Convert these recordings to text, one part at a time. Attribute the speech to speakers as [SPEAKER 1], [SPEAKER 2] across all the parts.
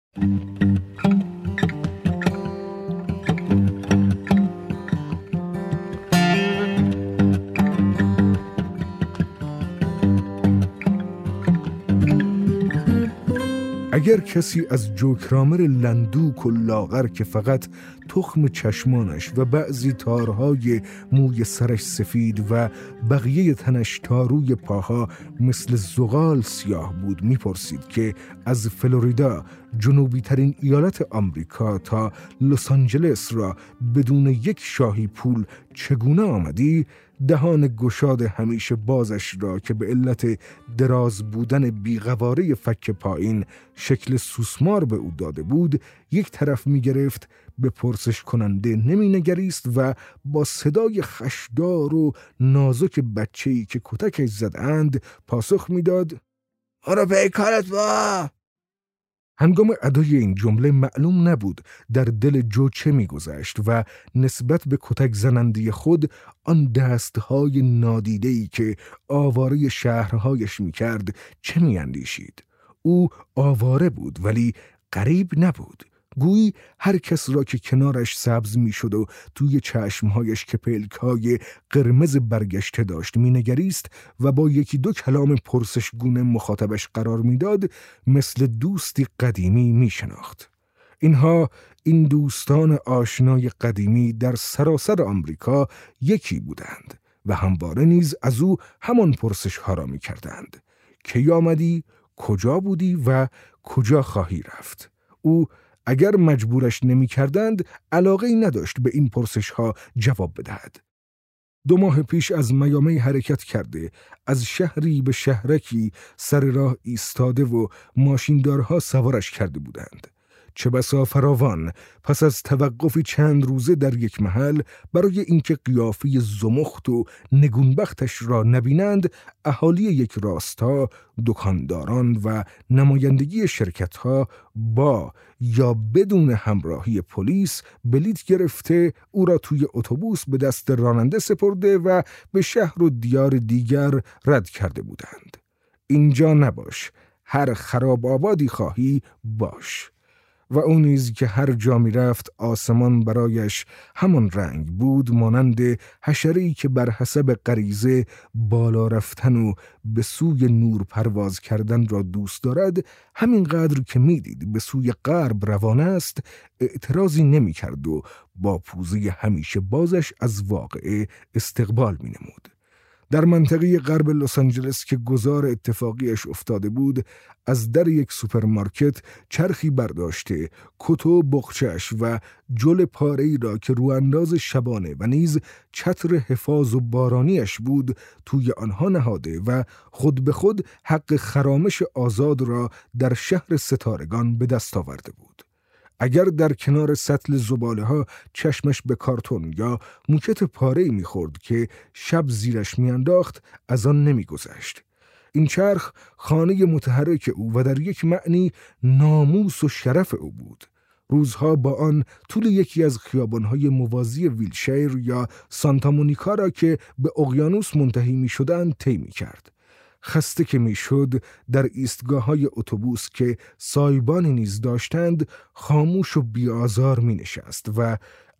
[SPEAKER 1] اگر کسی از جوکرامر لندوک و لاغر که فقط تخم چشمانش و بعضی تارهای موی سرش سفید و بقیه تنش تاروی پاها مثل زغال سیاه بود میپرسید که از فلوریدا، جنوبی ترین ایالت آمریکا، تا لس آنجلس را بدون یک شاهی پول چگونه آمدی، دهان گشاد همیشه بازش را که به علت دراز بودن بیغواره فک پایین شکل سوسمار به او داده بود یک طرف می گرفت، به پرسش کننده نمی نگریست و با صدای خشدار و نازک بچه‌ای که کتکش زدند پاسخ می داد: آره پیکارت با. هنگام ادای این جمله معلوم نبود در دل جو چه می‌گذشت و نسبت به کتک زننده خود آن دستهای نادیده‌ای که آواره شهرهایش می‌کرد چه می‌اندیشید. او آواره بود ولی غریب نبود. گویی هر کس را که کنارش سبز میشد و توی چشمهایش که پلک‌های قرمز برگشته داشت مینگریست و با یکی دو کلام پرسشگونه مخاطبش قرار میداد، مثل دوستی قدیمی میشناخت. این دوستان آشنای قدیمی در سراسر آمریکا یکی بودند و همواره نیز از او همان پرسش‌ها را می‌کردند: کی آمدی؟ کجا بودی و کجا خواهی رفت؟ او اگر مجبورش نمی کردند علاقه‌ای نداشت به این پرسش‌ها جواب بدهد. 2 ماه پیش از میامی حرکت کرده، از شهری به شهرکی سر راه ایستاده و ماشیندارها سوارش کرده بودند. چه بسا فراوان پس از توقفی چند روزه در یک محل برای اینکه قیافه زمخت و نگونبختش را نبینند، اهالی یک راستا، دکانداران و نمایندگی شرکت‌ها با یا بدون همراهی پلیس بلیط گرفته او را توی اتوبوس به دست راننده سپرده و به شهر و دیار دیگر رد کرده بودند. اینجا نباش، هر خراب آبادی خواهی باش. و اون نیز که هر جا می رفت آسمان برایش همان رنگ بود، مانند حشره‌ای که بر حسب غریزه بالا رفتن و به سوی نور پرواز کردن را دوست دارد، همینقدر که می دید به سوی غرب روانه است اعتراضی نمی کرد و با پوزه همیشه بازش از واقعه استقبال می نمود. در منطقه غرب لس آنجلس که گذار اتفاقیش افتاده بود، از در یک سوپرمارکت چرخی برداشته، کت و بخچه‌اش و جل پاره‌ای را که روانداز شبانه و نیز چتر حفاظ و بارانیش بود توی آنها نهاده و خود به خود حق خرامش آزاد را در شهر ستارگان به دست آورده بود. اگر در کنار سطل زباله‌ها چشمش به کارتون یا موکت پاره‌ای می‌خورد که شب زیرش می‌انداخت، از آن نمی‌گذشت. این چرخ خانه متحرک او و در یک معنی ناموس و شرف او بود. روزها با آن طول یکی از خیابان‌های موازی ویلشیر یا سانتا مونیکا را که به اقیانوس منتهی می‌شدند طی می‌کرد. خسته که میشد در ایستگاه‌های اتوبوس که سایبانی نیز داشتند خاموش و بی‌آزار می‌نشست و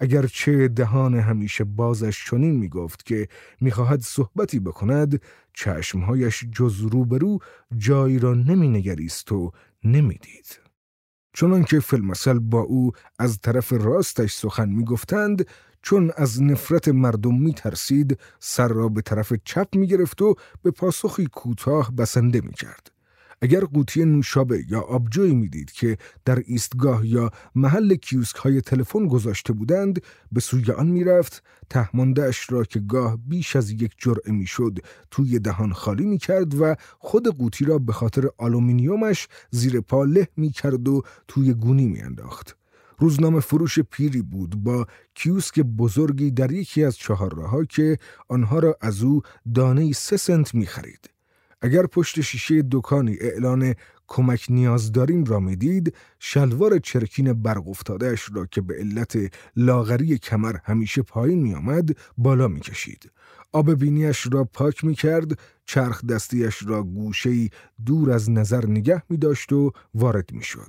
[SPEAKER 1] اگرچه دهان همیشه بازش چنین می‌گفت که می‌خواهد صحبتی بکند، چشمهایش جز روبرو جایی را نمی‌نگریست و نمی‌دید. چنانکه فی‌المثل با او از طرف راستش سخن می‌گفتند، چون از نفرت مردم می‌ترسید سر را به طرف چپ می‌گرفت و به پاسخی کوتاه بسنده می‌کرد. اگر قوطی نوشابه یا آبجویی می‌دید که در ایستگاه یا محل کیوسک‌های تلفن گذاشته بودند، به سوی آن می‌رفت، تهمانده‌اش را که گاه بیش از یک جرعه می‌شد توی دهان خالی می‌کرد و خود قوطی را به خاطر آلومینیومش زیر پا له می‌کرد و توی گونی می‌انداخت. روزنامه فروش پیری بود با کیوسک بزرگی در یکی از چهارراه‌ها که آنها را از او دانه‌ای 3 سنت می‌خرید. اگر پشت شیشه دکانی اعلان کمک نیاز داریم را می‌دید، شلوار چرکین برق افتاده‌اش را که به علت لاغری کمر همیشه پایین می‌آمد بالا می‌کشید. آب بینیش را پاک می‌کرد، چرخ دستیش را گوشه‌ای دور از نظر نگه می‌داشت و وارد می‌شد.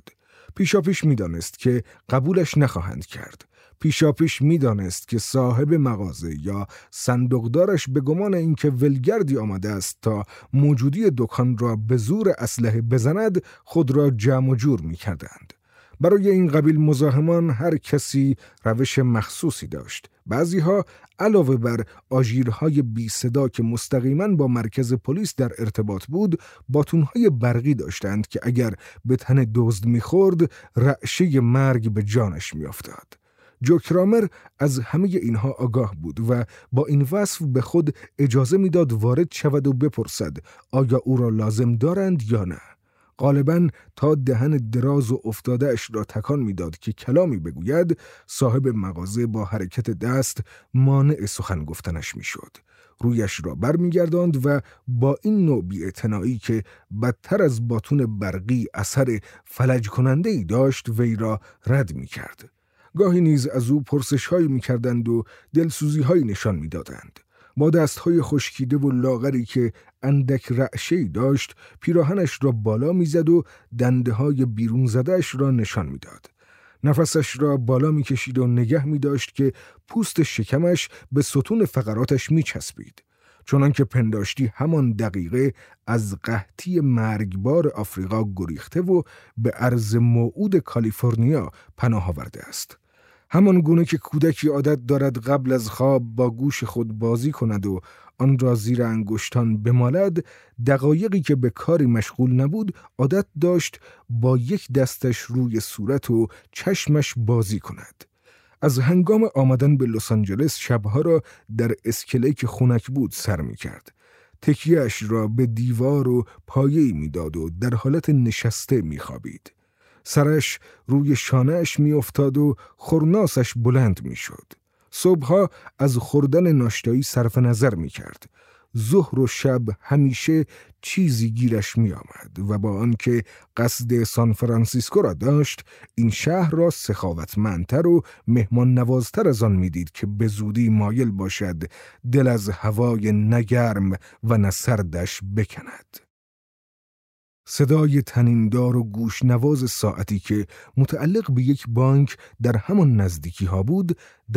[SPEAKER 1] پیشاپیش می‌دانست که قبولش نخواهند کرد. پیشاپیش می‌دانست که صاحب مغازه یا صندوقدارش به گمان اینکه ولگردی آمده است تا موجودی دکان را به زور اسلحه بزند خود را جمع و جور می‌کردند. برای این قبیل مزاحمان هر کسی روش مخصوصی داشت. بعضیها علاوه بر آژیرهای بی صدا که مستقیما با مرکز پلیس در ارتباط بود، باتونهای برقی داشتند که اگر به تن دزد می‌خورد رعشه مرگ به جانش می‌افتاد. جو کرامر از همه اینها آگاه بود و با این وصف به خود اجازه میداد وارد شود و بپرسد آیا او را لازم دارند یا نه. غالباً تا دهن دراز و افتاده اش را تکان میداد که کلامی بگوید، صاحب مغازه با حرکت دست مانع سخن گفتنش میشد. رویش را برمیگرداند و با این نوع بی‌اعتنایی که بدتر از باتون برقی اثر فلج کننده‌ای داشت وی را رد میکرد. گاهی نیز از او پرسش‌هایی می‌کردند و دلسوزی‌هایی نشان می‌دادند. با دست‌های خشکیده و لاغری که اندک رعشه‌ای داشت، پیراهنش را بالا می‌زد و دنده‌های بیرون زده‌اش را نشان می‌داد. نفسش را بالا می‌کشید و نگه می‌داشت که پوست شکمش به ستون فقراتش می‌چسبید. چنان که پنداشتی همان دقیقه از قحطی مرگبار آفریقا گریخته و به ارض موعود کالیفرنیا پناه آورده است. همان گونه که کودکی عادت دارد قبل از خواب با گوش خود بازی کند و آن را زیر انگشتان بمالد، دقایقی که به کاری مشغول نبود عادت داشت با یک دستش روی صورت و چشمش بازی کند. از هنگام آمدن به لس آنجلس شبها را در اسکله که خنک بود سر می کرد. تکیه‌اش را به دیوار و پایه‌ای می داد و در حالت نشسته می خوابید. سرش روی شانه‌اش می افتاد و خرناسش بلند می شد. صبحها از خوردن ناشتایی صرف نظر می کرد. ظهر و شب همیشه چیزی گیرش می آمد و با آنکه قصد سان فرانسیسکو را داشت، این شهر را سخاوتمندتر و مهمان نوازتر از آن می دید که به زودی مایل باشد دل از هوای نگرم و نسردش بکند. صدای طنیندار و گوش نواز ساعتی که متعلق به یک بانک در همان نزدیکی ها بود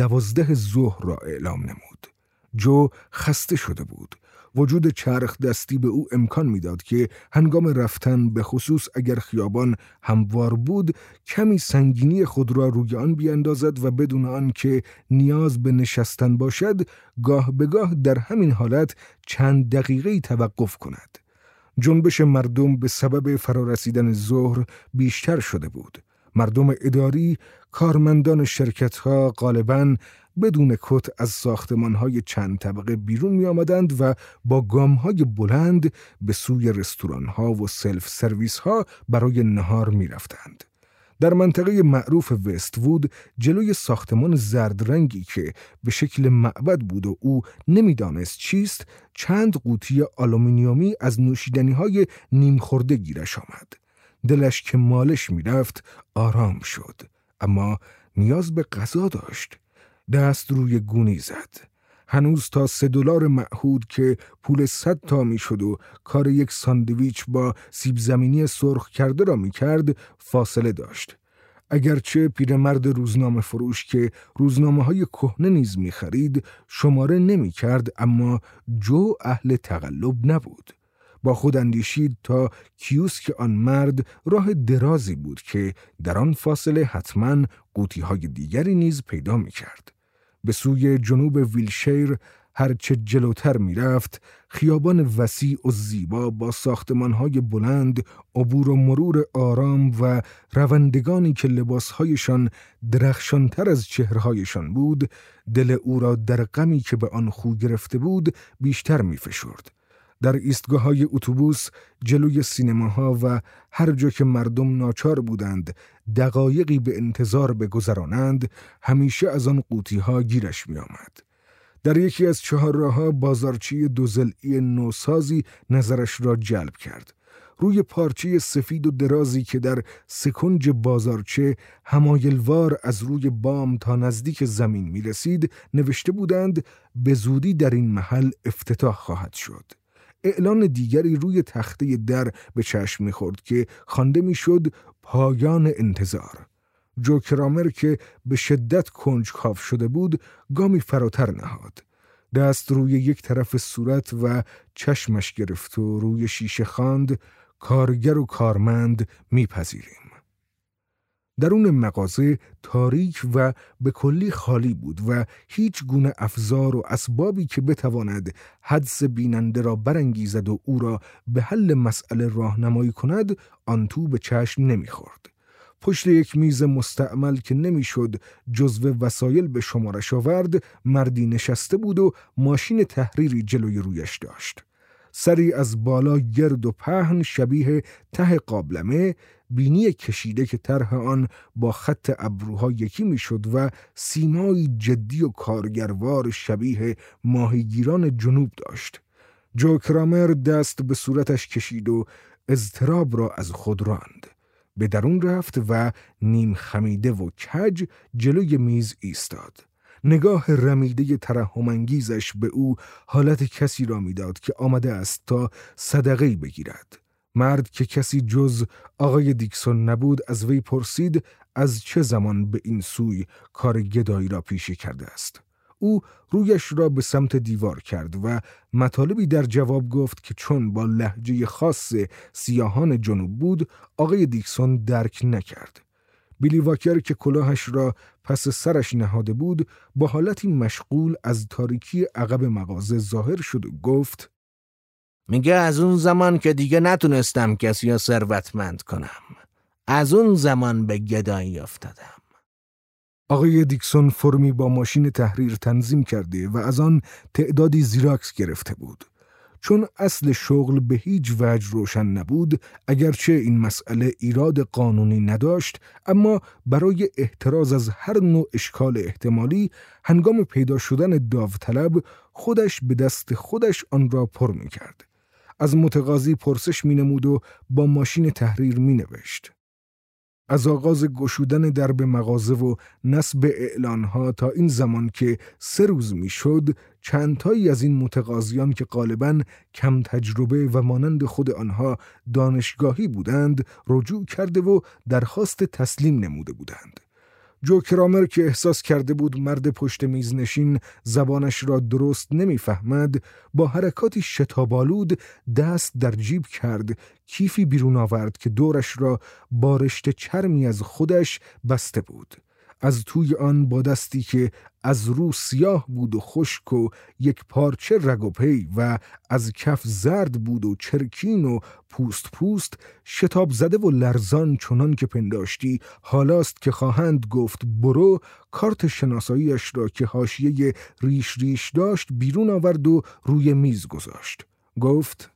[SPEAKER 1] 12 ظهر را اعلام نمود. جو خسته شده بود. وجود چرخ دستی به او امکان میداد که هنگام رفتن، به خصوص اگر خیابان هموار بود، کمی سنگینی خود را روی آن بیاندازد و بدون آن که نیاز به نشستن باشد، گاه به گاه در همین حالت چند دقیقه‌ای توقف کند. جنبش مردم به سبب فرارسیدن ظهر بیشتر شده بود. مردم اداری، کارمندان شرکت‌ها غالباً بدون کت از ساختمان‌های چند طبقه بیرون می آمدند و با گام‌های بلند به سوی رستوران‌ها و سلف سرویس‌ها برای نهار می رفتند. در منطقه معروف وست‌وود جلوی ساختمان زرد رنگی که به شکل معبد بود و او نمی‌دانست چیست، چند قوطی آلومینیومی از نوشیدنی‌های نیم خورده گیرش آمد. دلش که مالش می‌رفت آرام شد، اما نیاز به غذا داشت. دست روی گونی زد. هنوز تا $3 معهود که پول 100 تا می شد و کار یک ساندویچ با سیب زمینی سرخ کرده را می کرد فاصله داشت. اگرچه پیرمرد روزنامه فروش که روزنامه‌های کهنه نیز می خرید شماره نمی کرد، اما جو اهل تقلب نبود. با خود اندیشید تا کیوسک آن مرد راه درازی بود که در آن فاصله حتماً قوطی‌های دیگری نیز پیدا می کرد. به سوی جنوب ویلشیر هرچه جلوتر می رفت، خیابان وسیع و زیبا با ساختمان‌های بلند، عبور و مرور آرام و روندگانی که لباسهایشان درخشانتر از چهرهایشان بود، دل او را در غمی که به آن خو گرفته بود بیشتر می فشرد. در ایستگاه‌های اتوبوس، جلوی سینماها و هر جا که مردم ناچار بودند دقایقی به انتظار بگذرانند، همیشه از آن قوطی‌ها گیرش می‌آمد. در یکی از چهارراه‌ها بازارچی دوزلعی نوسازی نظرش را جلب کرد. روی پارچه سفید و درازی که در سکنج بازارچه همایلوار از روی بام تا نزدیک زمین می‌رسید، نوشته بودند به زودی در این محل افتتاح خواهد شد. اعلان دیگری روی تخته در به چشم می‌خورد که خوانده می‌شد پایان انتظار. جو کرامر که به شدت کنجکاو شده بود گامی فراتر نهاد. دست روی یک طرف صورت و چشمش گرفت و روی شیشه خواند: کارگر و کارمند میپذیریم. درون مغازه تاریک و به کلی خالی بود و هیچ گونه افزار و اسبابی که بتواند حدس بیننده را برانگیزد و او را به حل مسئله راهنمایی کند آن تو به چشم نمیخورد. پشت یک میز مستعمل که نمیشد جزو وسایل به شمارش آورد مردی نشسته بود و ماشین تحریری جلوی رویش داشت. سری از بالا گرد و پهن شبیه ته قابلمه، بینی کشیده که طرح آن با خط ابروها یکی میشد و سیمایی جدی و کارگروار شبیه ماهیگیران جنوب داشت. جو کرامر دست به صورتش کشید و اضطراب را از خود راند. به درون رفت و نیم خمیده و کج جلوی میز ایستاد. نگاه رمیده ترحم‌انگیزش به او حالت کسی را میداد که آمده است تا صدقه‌ای بگیرد. مرد که کسی جز آقای دیکسون نبود از وی پرسید از چه زمان به این سوی کار گدایی را پیشه کرده است. او رویش را به سمت دیوار کرد و مطالبی در جواب گفت که چون با لهجه خاص سیاهان جنوب بود آقای دیکسون درک نکرد. بیلی واکر که کلاهش را پس سرش نهاده بود با حالتی مشغول از تاریکی عقب مغازه ظاهر شد و گفت:
[SPEAKER 2] میگه از اون زمان که دیگه نتونستم کسی رو ثروتمند کنم، از اون زمان به گدایی افتادم.
[SPEAKER 1] آقای دیکسون فرمی با ماشین تحریر تنظیم کرده و از آن تعدادی زیراکس گرفته بود. چون اصل شغل به هیچ وجه روشن نبود، اگرچه این مسئله ایراد قانونی نداشت، اما برای احتراز از هر نوع اشکال احتمالی هنگام پیدا شدن داوطلب خودش به دست خودش آن را پر می کرد. از متقاضی پرسش می نمود و با ماشین تحریر می نوشت. از آغاز گشودن درب مغازه و نصب اعلانها تا این زمان که 3 روز می شد، چندتایی از این متقاضیان که غالباً کم تجربه و مانند خود آنها دانشگاهی بودند، رجوع کرده و درخواست تسلیم نموده بودند. جو کرامر که احساس کرده بود مرد پشت میز نشین زبانش را درست نمیفهمد، با حرکاتی شتاب‌آلود دست در جیب کرد، کیفی بیرون آورد که دورش را با رشته چرمی از خودش بسته بود. از توی آن با دستی که از رو سیاه بود و خشک و یک پارچه رگ و پی و از کف زرد بود و چرکین و پوست پوست، شتاب زده و لرزان چنان که پنداشتی حالاست که خواهند گفت برو، کارت شناساییش را که حاشیه ریش ریش داشت بیرون آورد و روی میز گذاشت. گفت: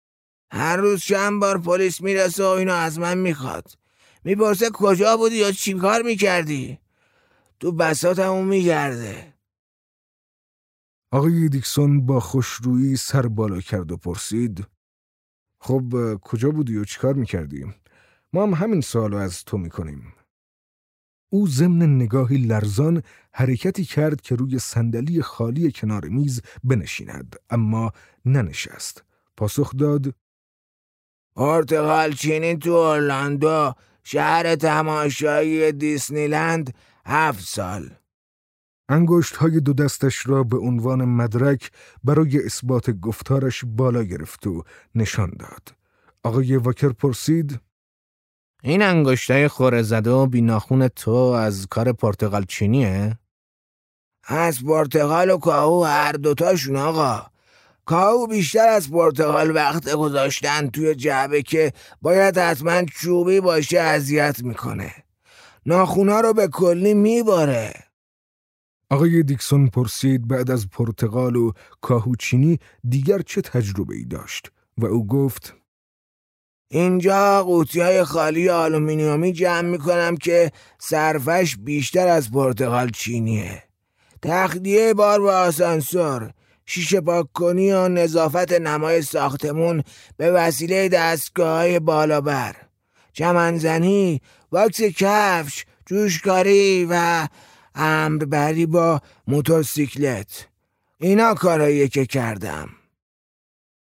[SPEAKER 2] هر روز چند بار پلیس میرسه و اینو از من میخواد. میپرسه کجا بودی یا چی کار میکردی؟ تو بساطمون میگرده.
[SPEAKER 1] آقای دیکسون با خوشرویی سر بالا کرد و پرسید: خب کجا بودی و چی کار میکردی؟ ما هم همین سوالو از تو میکنیم. او ضمن نگاهی لرزان حرکتی کرد که روی صندلی خالی کنار میز بنشیند، اما ننشست. پاسخ داد:
[SPEAKER 2] پرتغال چینی تو اورلاندو، شهر تماشایی دیسنیلند، 7 سال.
[SPEAKER 1] انگشت‌های 2 دستش را به عنوان مدرک برای اثبات گفتارش بالا گرفت و نشان داد. آقای واکر پرسید:
[SPEAKER 2] این انگشتای خوره زده و بی ناخون تو از کار پرتغال چینیه؟ از پرتغال و کاهو هر دوتاشون آقا. کاهو بیشتر از پرتغال وقت گذاشتن توی جعبه که باید حتما چوبی باشه اذیت میکنه. ناخونا رو به کلی میباره.
[SPEAKER 1] آقای دیکسون پرسید بعد از پرتغال و کاهوچینی دیگر چه تجربه‌ای داشت و او گفت:
[SPEAKER 2] اینجا قوطی‌های خالی آلومینیومی جمع میکنم که صرفش بیشتر از پرتغال چینیه. تخلیه بار و آسانسور، شیشه پاک کنی و نظافت نمای ساختمون به وسیله دستگاه‌های بالابر، چمنزنی، واکس کفش، جوشکاری و امربری با موتورسیکلت. اینا کاراییه که کردم.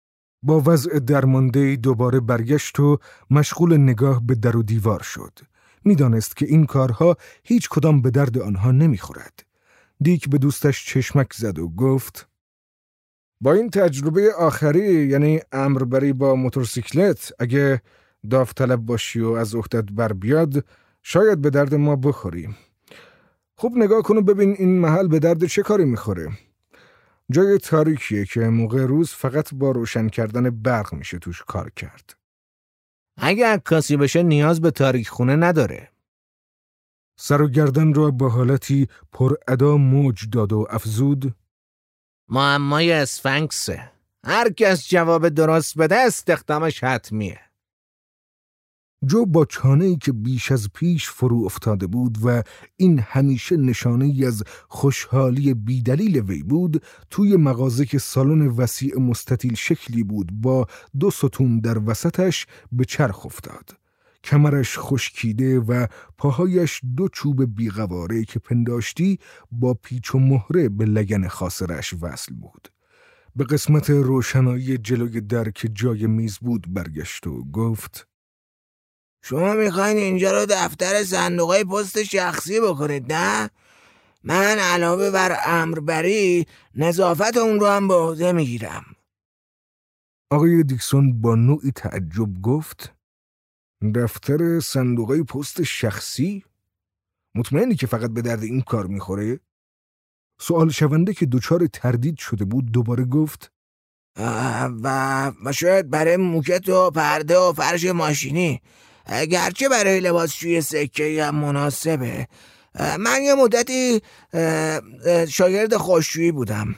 [SPEAKER 1] با وضع درمانده دوباره برگشت و مشغول نگاه به در و دیوار شد. میدانست که این کارها هیچ کدام به درد آنها نمیخورد. دیک به دوستش چشمک زد و گفت: با این تجربه آخری، یعنی امربری با موتورسیکلت، اگه داوطلب باشی و از عهدت بر بیاد، شاید به درد ما بخوری. خوب نگاه کن و ببین این محل به درد چه کاری میخوره. جای تاریکیه که موقع روز فقط با روشن کردن برق میشه توش کار کرد.
[SPEAKER 2] اگه عکاسی بشه نیاز به تاریک خونه نداره.
[SPEAKER 1] سر و گردن را با حالتی پر ادا موج داد و افزود:
[SPEAKER 2] معمای اسفنکسه. هر کس جواب درست بده استخدامش حتمیه.
[SPEAKER 1] جو با چانه‌ای که بیش از پیش فرو افتاده بود و این همیشه نشانه‌ای از خوشحالی بیدلیل وی بود، توی مغازه که سالن وسیع مستطیل شکلی بود با 2 ستون در وسطش به چرخ افتاد. کمرش خشکیده و پاهایش 2 چوب بیقواره که پنداشتی با پیچ و مهره به لگن خاصرش وصل بود. به قسمت روشنایی جلوی در که جای میز بود برگشت و گفت:
[SPEAKER 2] شما میخواین اینجا رو دفتر صندوقای پست شخصی بکنید، نه؟ من علاوه بر امربری نظافت اون رو هم به عهده میگیرم.
[SPEAKER 1] آقای دیکسون با نوعی تعجب گفت: دفتر صندوقای پست شخصی؟ مطمئنی که فقط به درد این کار میخوره؟ سوال شونده که دچار تردید شده بود دوباره گفت:
[SPEAKER 2] و شاید برای موکت و پرده و فرش ماشینی، گرچه برای لباسشوی سکه‌ای هم مناسبه. من یه مدتی شاگرد خشکشویی بودم.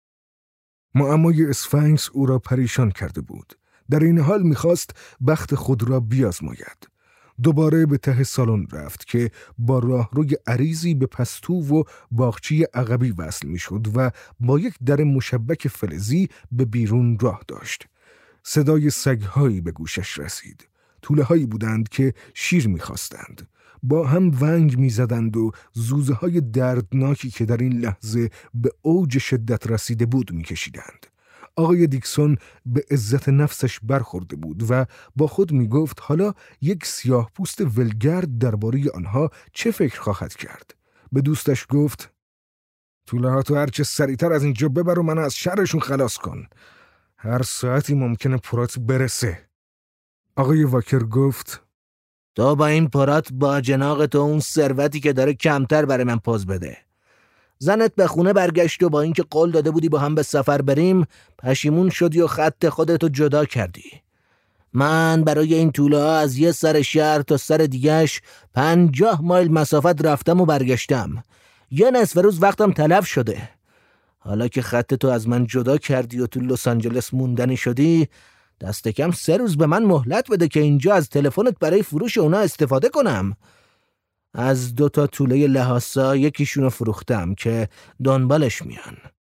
[SPEAKER 1] معمای اسفنکس او را پریشان کرده بود. در این حال میخواست بخت خود را بیازماید. دوباره به ته سالن رفت که با راهروی عریضی به پستو و باغچه عقبی وصل میشد و با یک در مشبک فلزی به بیرون راه داشت. صدای سگ‌هایی به گوشش رسید. توله هایی بودند که شیر می‌خواستند. با هم ونگ می‌زدند و زوزه های دردناکی که در این لحظه به اوج شدت رسیده بود می‌کشیدند. آقای دیکسون به عزت نفسش برخورده بود و با خود می‌گفت حالا یک سیاه پوست ولگرد درباره آنها چه فکر خواهد کرد. به دوستش گفت: توله ها تو هرچه سریعتر از اینجا ببر و منو از شرشون خلاص کن. هر ساعتی ممکنه پرات برسه. آقای واکر گفت:
[SPEAKER 2] تو با این پرات با جناق تو اون ثروتی که داره کمتر برای من پوز بده. زنت به خونه برگشت و با اینکه قول داده بودی با هم به سفر بریم پشیمون شدی و خط خودتو جدا کردی. من برای این توله ها از یه سر شهر تا سر دیگهش 50 مایل مسافت رفتم و برگشتم. یه نصف روز وقتم تلف شده. حالا که خط تو از من جدا کردی و تو لس آنجلس موندنی شدی، دست کم 3 روز به من مهلت بده که اینجا از تلفنت برای فروش اونا استفاده کنم. از 2 تا توله لحاسا یکیشونو فروختم که دنبالش میان.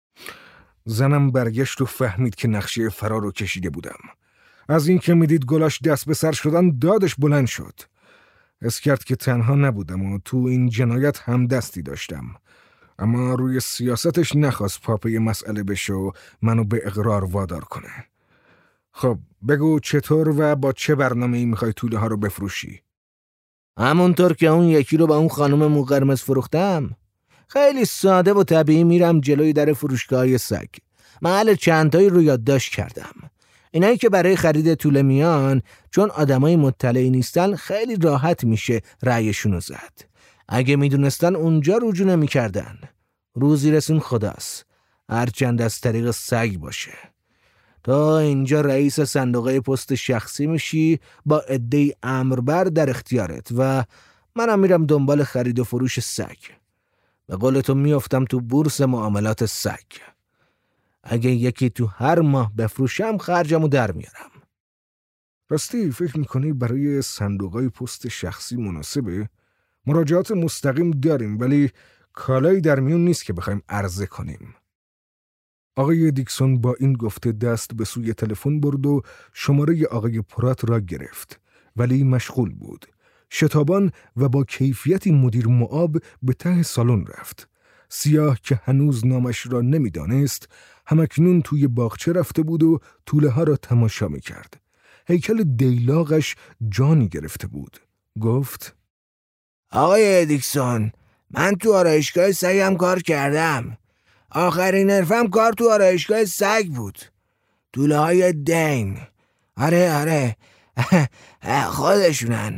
[SPEAKER 1] زنم برگشت و فهمید که نقشه فرار رو کشیده بودم. از این که میدید گلاش دست به سر شدن دادش بلند شد. حس کرد که تنها نبودم و تو این جنایت هم دستی داشتم. اما روی سیاستش نخواست پاپه مسئله بشه و منو به اقرار وادار کنه. خب بگو چطور و با چه برنامه‌ای میخوای توله ها رو بفروشی؟
[SPEAKER 2] همونطور که اون یکی رو با اون خانم مو قرمز فروختم. خیلی ساده و طبیعی میرم جلوی در فروشگاه سگ. محل چندتایی رو یادداشت کردم. اینایی که برای خرید توله میان چون آدمای مطلعی نیستن خیلی راحت میشه رأیشونو زد. اگه میدونستن اونجا رجوع نمیکردن. روزی رسون خداست. هرچند از طریق سگ باشه. تا اینجا رئیس صندوقه پست شخصی میشی با عده‌ای امربر در اختیارت و منم میرم دنبال خرید و فروش سگ. به قول تو میافتم تو بورس معاملات سگ. اگه یکی تو هر ماه بفروشم خرجمو در میارم.
[SPEAKER 1] راستی فکر میکنی برای صندوقای پست شخصی مناسبه؟ مراجعات مستقیم داریم ولی کالایی در میون نیست که بخوایم عرضه کنیم. آقای دیکسون با این گفته دست به سوی تلفن برد و شماره آقای پرات را گرفت ولی مشغول بود. شتابان و با کیفیتی مدیر معاب به ته سالن رفت. سیاه که هنوز نامش را نمیدانست همکنون توی باغچه رفته بود و توله ها را تماشا می کرد. هیکل دیلاغش جانی گرفته بود. گفت:
[SPEAKER 2] آقای ادیکسون، من تو آرایشگاه سگم کار کردم. آخرین حرفم کار تو آرایشگاه سگ بود. توله های دین. آره خودشونن.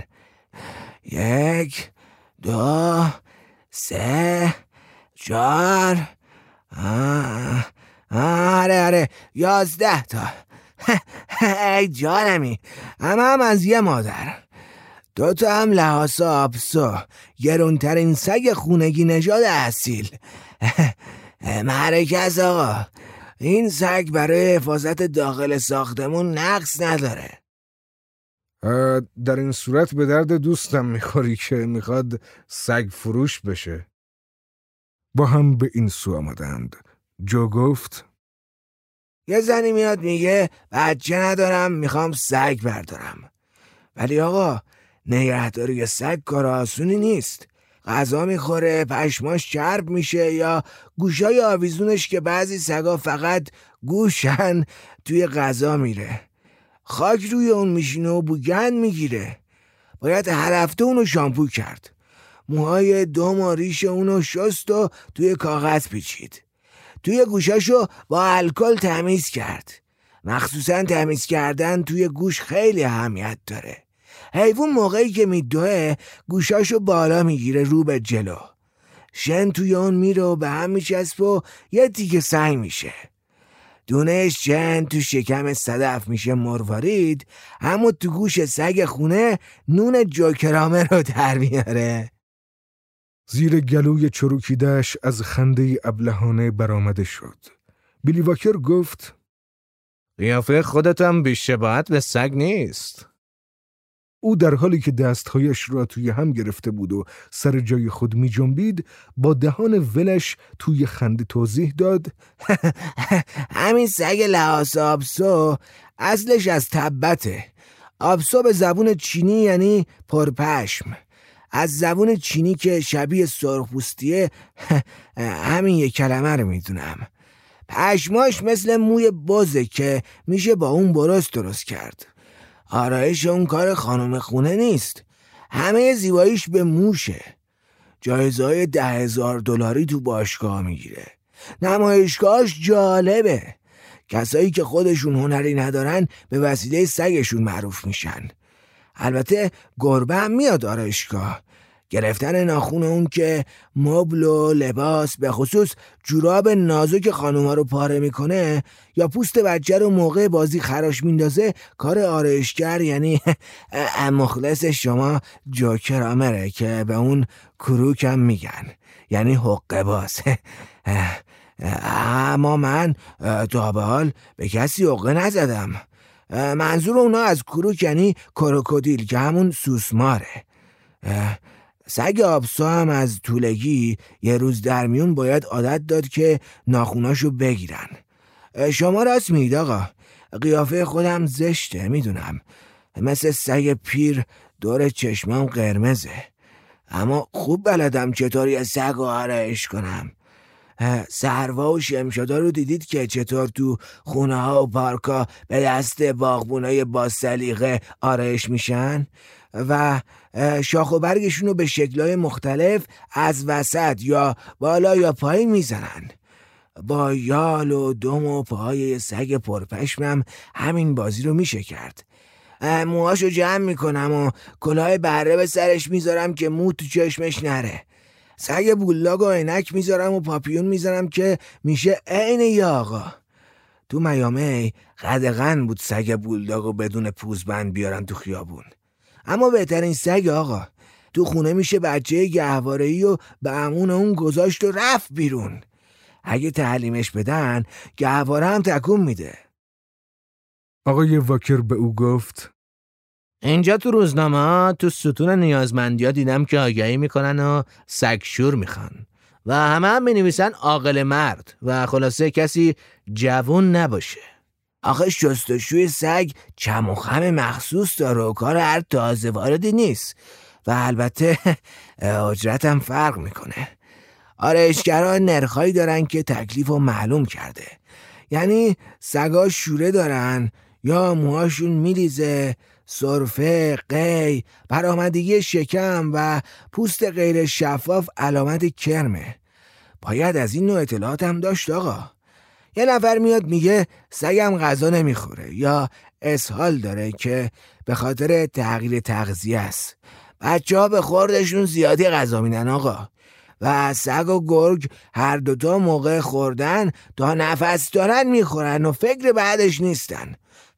[SPEAKER 2] 1 2 3 4 آره 11 تا. ای جانمی، هم از یه مادر. 2 تا هم لحاسا آبسو، گرونترین سگ خونگی نژاد اصیل. مرکز آقا، این سگ برای حفاظت داخل ساختمون نقص نداره.
[SPEAKER 1] در این صورت به درد دوستم میخوری که میخواد سگ فروش بشه. با هم به این سو آمدند. جو گفت:
[SPEAKER 2] یه زنی میاد میگه بچه ندارم، میخوام سگ بردارم. ولی آقا، نگهداری سگ کار آسونی نیست. غذا میخوره، پشماش چرب میشه، یا گوشای آویزونش که بعضی سگا فقط گوشن توی غذا میره. خاک روی اون میشینه و بوگند میگیره. باید هر هفته اونو شامپو کرد. موهای دم و ریش اونو شست و توی کاغذ پیچید. توی گوشاشو با الکل تمیز کرد. مخصوصا تمیز کردن توی گوش خیلی اهمیت داره. حیوان موقعی که میدوه گوشاشو بالا میگیره رو به جلو. شن توی اون میره و به هم میچسبه و یه تیکه سنگ میشه. دونه شن تو شکم صدف میشه مروارید، اما تو گوش سگ خونه نون جوکرامه رو در میاره.
[SPEAKER 1] زیر گلوی چروکیده‌اش از خنده ابلهانه برآمده شد. بیلی واکر گفت:
[SPEAKER 2] قیافه خودتم بی‌شباهت به سگ نیست.
[SPEAKER 1] او در حالی که دستهایش را توی هم گرفته بود و سر جای خود می جنبید، با دهان ولش توی خنده توضیح داد:
[SPEAKER 2] همین سگ لحاس آبسو اصلش از تبته. آبسو به زبون چینی یعنی پرپشم. از زبون چینی که شبیه سرخپوستیه همین یک کلمه رو میدونم. پشماش مثل موی بزه که میشه با اون درست کرد. آرایش اون کار خانم خونه نیست. همه زیباییش به موشه. جایزه‌های $10,000 تو باشگاه میگیره. نمایشگاهش جالبه. کسایی که خودشون هنری ندارن به وسیله سگشون معروف میشن. البته گربه هم میاد آرایشگاه. گرفتن ناخون اون که مبل و لباس، به خصوص جوراب نازک خانوما رو پاره میکنه، یا پوست بچه رو موقع بازی خراش میندازه، کار آرایشگر یعنی مخلص شما جوکرامره که به اون کروک هم میگن، یعنی حقه باز. اما من تا به حال به کسی حقه نزدم. منظور اونا از کروک یعنی کروکودیل که همون سوسماره. سگ آبسو هم از طولگی یه روز در میون باید عادت داد که ناخوناشو بگیرن. شما راست میگید آقا، قیافه خودم زشته میدونم، مثل سگ پیر دور چشمام قرمزه، اما خوب بلدم چطوری از سگ آرایش کنم. سروا و شمشادا رو دیدید که چطور تو خونه ها و پارکا به دست باغبونای با سلیقه آرایش میشن و شاخ و برگشون رو به شکل‌های مختلف از وسط یا بالا یا پایین میزنن. با یال و دم و پای سگ پرپشمم همین بازی رو میشه کرد. موهاشو جمع میکنم و کلاه بره به سرش میذارم که مو تو چشمش نره. سگ بولاگ و عینک میذارم و پاپیون میذارم که میشه عین یه آقا. تو میامی قدغن بود سگ بولداگو بدون پوزبند بیارن تو خیابون. اما بهترین سگ آقا، تو خونه میشه بچه گهواره‌ای و به امون اون گذاشت و رفت بیرون. اگه تعلیمش بدن گهواره هم تکون میده.
[SPEAKER 1] آقای واکر به او گفت:
[SPEAKER 2] اینجا تو روزنامه ها تو ستون نیازمندی ها دیدم که آگهی میکنن و سگشور میخوان و همه هم بنویسن عاقل مرد و خلاصه کسی جوون نباشه. آخه شستشوی سگ چم و خم مخصوص داره و کار هر تازه واردی نیست و البته اجرت هم فرق میکنه. آرایشگرها نرخایی دارن که تکلیف رو معلوم کرده. یعنی سگا شوره دارن یا موهاشون میریزه، سرفه، قی، برآمدگی شکم و پوست غیر شفاف علامت کرمه. باید از این نوع اطلاعات هم داشت آقا. یه نفر میاد میگه سگم غذا نمیخوره یا اسهال داره که به خاطر تغییر تغذیه است. بچه‌ها به خوردشون زیادی غذا میدن آقا، و سگ و گرگ هر دوتا موقع خوردن تا نفس دارن میخورن و فکر بعدش نیستن.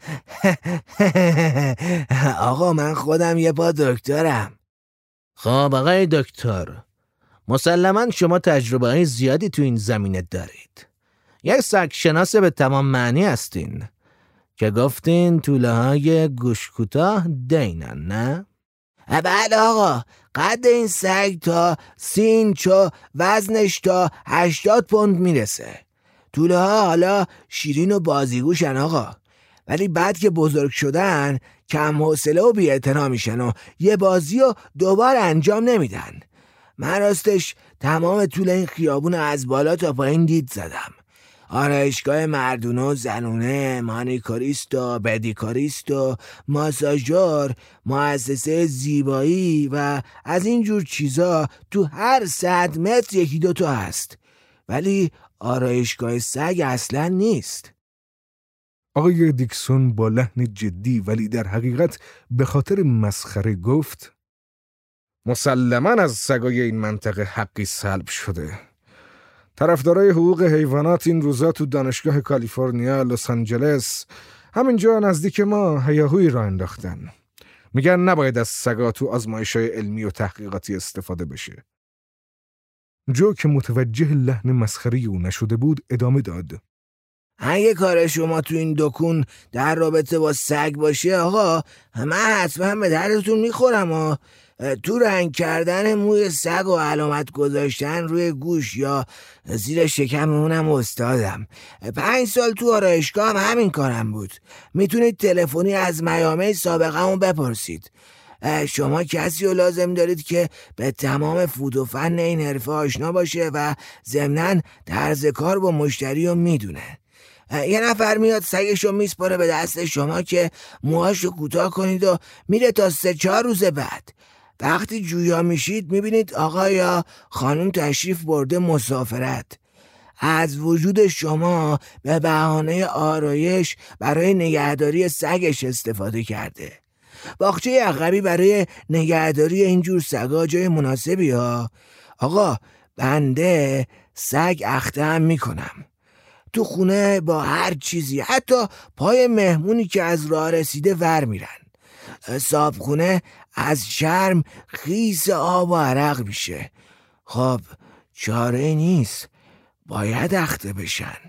[SPEAKER 2] آقا من خودم یه پا دکترم.
[SPEAKER 3] خب آقای دکتر، مسلماً شما تجربه زیادی تو این زمینه دارید. یک سگ شناس به تمام معنی هستین که گفتین توله های گوش کوتاه دینن، نه؟
[SPEAKER 2] بله آقا، قد این سگ تا 30 اینچ و وزنش تا 80 پوند میرسه. توله ها حالا شیرین و بازیگوشن آقا، ولی بعد که بزرگ شدن کم حوصله و بی‌اعتنا میشن و یه بازی رو دوباره انجام نمیدن. من راستش تمام طول این خیابون از بالا تا پایین دید زدم. آرایشگاه مردونه و زنونه، مانیکوریست و بدیکوریست و ماساژور، مؤسسه زیبایی و از این جور چیزا تو هر 100 متر یکی دوتا هست، ولی آرایشگاه سگ اصلا نیست.
[SPEAKER 1] آقای دیکسون با لحن جدی ولی در حقیقت به خاطر مسخره گفت: مسلماً از سگای این منطقه حقی سلب شده. طرفدارای حقوق حیوانات این روزا تو دانشگاه کالیفرنیا لس آنجلس همینجا نزدیک ما هیاهویی را انداختن. میگن نباید از سگا تو آزمایش‌های علمی و تحقیقاتی استفاده بشه. جو که متوجه لحن مسخره او نشده بود ادامه داد:
[SPEAKER 2] اگه کار شما تو این دکون در رابطه با سگ باشه آقا، من حتما به دردتون میخورم و تو رنگ کردن موی سگ و علامت گذاشتن روی گوش یا زیر شکممونم استادم. 5 سال تو آرایشگاه هم همین کارم بود. میتونید تلفنی از میامه سابقه‌مون بپرسید. شما کسی رو لازم دارید که به تمام فوت و فن این حرفه آشنا باشه و ضمناً طرز کار با مشتری رو میدونه. یه نفر میاد سگشو میسپاره به دست شما که موهاشو کوتاه کنید و میره تا 3-4 روز بعد. وقتی جویا میشید میبینید آقا یا خانم تشریف برده مسافرت. از وجود شما به بهانه آرایش برای نگهداری سگش استفاده کرده. باغچه عقبی برای نگهداری اینجور سگا جای مناسبی ها. آقا بنده سگ اخته هم میکنم. تو خونه با هر چیزی، حتی پای مهمونی که از راه رسیده ور میرن. صابخونه از شرم خیس آب و عرق میشه. خب چاره نیست، باید اخته بشن.